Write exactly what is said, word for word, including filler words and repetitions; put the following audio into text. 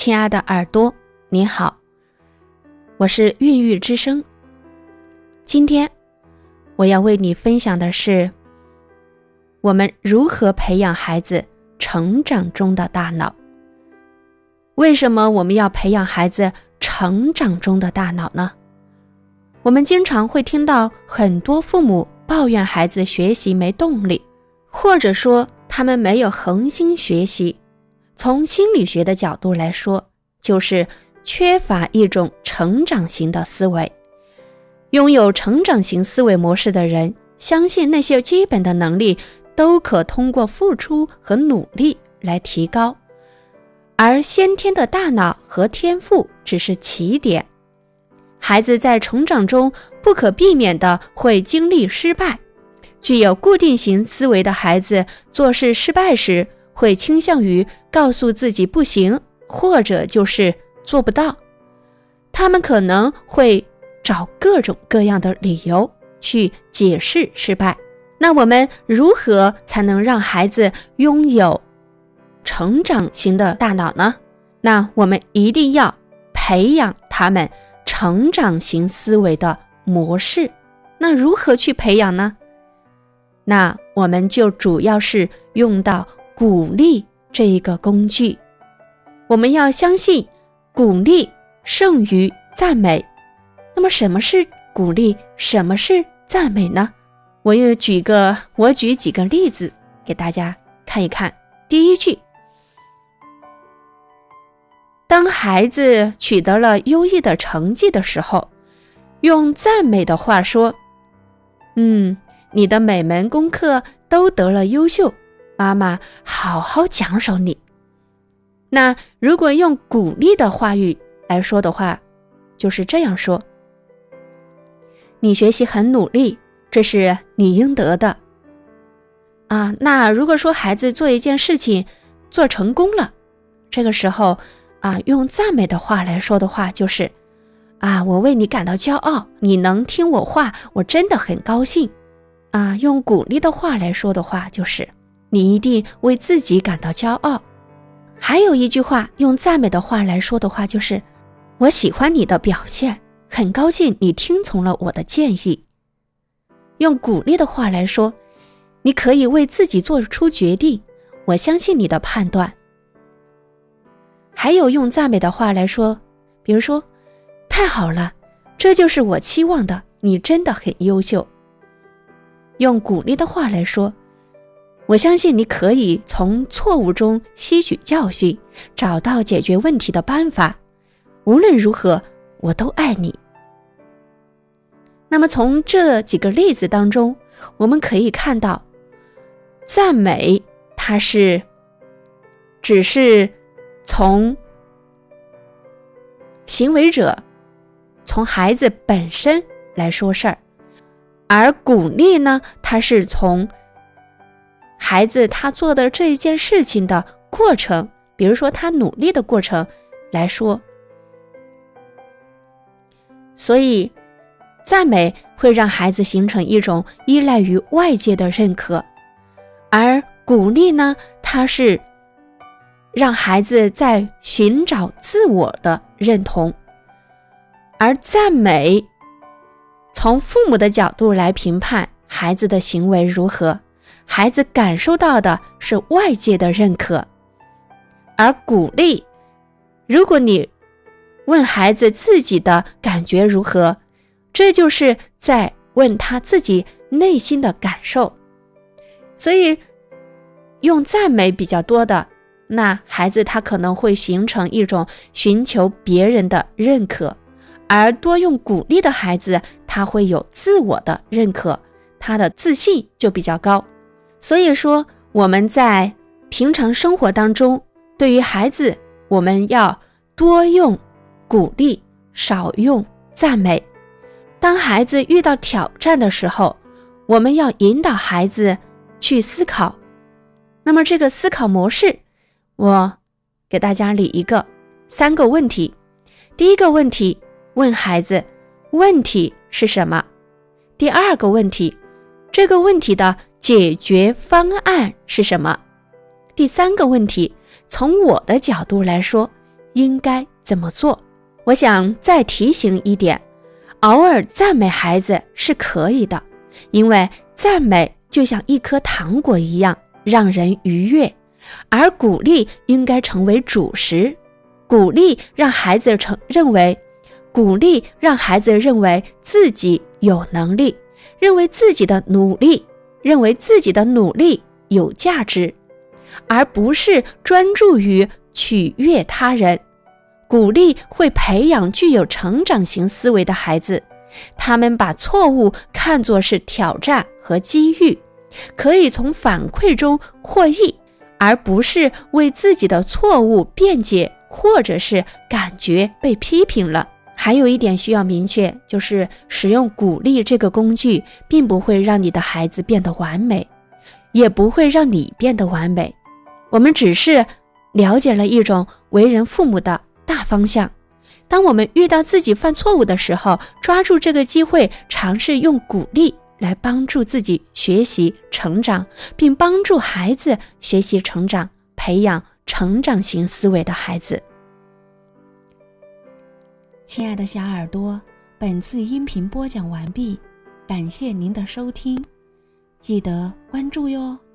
亲爱的耳朵，你好，我是孕育之声。今天我要为你分享的是，我们如何培养孩子成长中的大脑。为什么我们要培养孩子成长中的大脑呢？我们经常会听到很多父母抱怨孩子学习没动力，或者说他们没有恒心学习。从心理学的角度来说，就是缺乏一种成长型的思维。拥有成长型思维模式的人，相信那些基本的能力都可通过付出和努力来提高，而先天的大脑和天赋只是起点。孩子在成长中不可避免地会经历失败，具有固定型思维的孩子做事失败时，会倾向于告诉自己不行，或者就是做不到。他们可能会找各种各样的理由去解释失败。那我们如何才能让孩子拥有成长型的大脑呢？那我们一定要培养他们成长型思维的模式。那如何去培养呢？那我们就主要是用到鼓励这一个工具。我们要相信鼓励胜于赞美。那么什么是鼓励，什么是赞美呢？我又举个我举几个例子给大家看一看。第一句，当孩子取得了优异的成绩的时候，用赞美的话说，嗯，你的每门功课都得了优秀，妈妈好好奖赏你。那如果用鼓励的话语来说的话，就是这样说，你学习很努力，这是你应得的。啊，那如果说孩子做一件事情做成功了，这个时候啊，用赞美的话来说的话，就是啊，我为你感到骄傲，你能听我话，我真的很高兴。啊，用鼓励的话来说的话，就是你一定为自己感到骄傲。还有一句话，用赞美的话来说的话，就是我喜欢你的表现，很高兴你听从了我的建议。用鼓励的话来说，你可以为自己做出决定，我相信你的判断。还有用赞美的话来说，比如说，太好了，这就是我期望的，你真的很优秀。用鼓励的话来说，我相信你可以从错误中吸取教训，找到解决问题的办法。无论如何，我都爱你。那么从这几个例子当中，我们可以看到，赞美它是只是从行为者，从孩子本身来说事儿，而鼓励呢，它是从孩子他做的这一件事情的过程，比如说他努力的过程来说。所以赞美会让孩子形成一种依赖于外界的认可，而鼓励呢，它是让孩子在寻找自我的认同。而赞美从父母的角度来评判孩子的行为如何，孩子感受到的是外界的认可。而鼓励，如果你问孩子自己的感觉如何，这就是在问他自己内心的感受。所以用赞美比较多的，那孩子他可能会形成一种寻求别人的认可，而多用鼓励的孩子，他会有自我的认可，他的自信就比较高。所以说我们在平常生活当中，对于孩子我们要多用鼓励，少用赞美。当孩子遇到挑战的时候，我们要引导孩子去思考。那么这个思考模式，我给大家理一个三个问题。第一个问题，问孩子问题是什么？第二个问题，这个问题的解决方案是什么？第三个问题，从我的角度来说， 应该怎么做。我想再提醒一点，偶尔赞美孩子是可以的，因为赞美就像一颗糖果一样，让人愉悦，而鼓励应该成为主食。鼓励让孩子成认为鼓励让孩子认为自己有能力，认为自己的努力认为自己的努力有价值，而不是专注于取悦他人。鼓励会培养具有成长型思维的孩子，他们把错误看作是挑战和机遇，可以从反馈中获益，而不是为自己的错误辩解，或者是感觉被批评了。还有一点需要明确，就是使用鼓励这个工具，并不会让你的孩子变得完美，也不会让你变得完美。我们只是了解了一种为人父母的大方向。当我们遇到自己犯错误的时候，抓住这个机会，尝试用鼓励来帮助自己学习成长，并帮助孩子学习成长，培养成长型思维的孩子。亲爱的小耳朵，本次音频播讲完毕，感谢您的收听，记得关注哟。